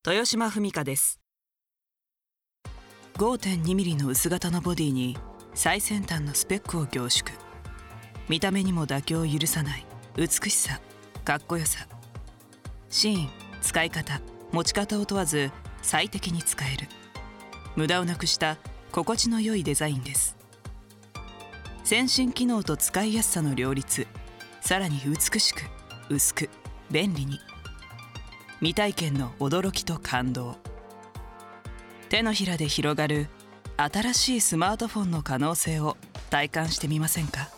豊島文香です。 5.2mm の薄型のボディに最先端のスペックを凝縮。見た目にも妥協を許さない美しさ、かっこよさ。シーン、使い方、持ち方を問わず最適に使える。無駄をなくした心地の良いデザインです。先進機能と使いやすさの両立。さらに美しく、薄く、便利に。未体験の驚きと感動。手のひらで広がる新しいスマートフォンの可能性を体感してみませんか？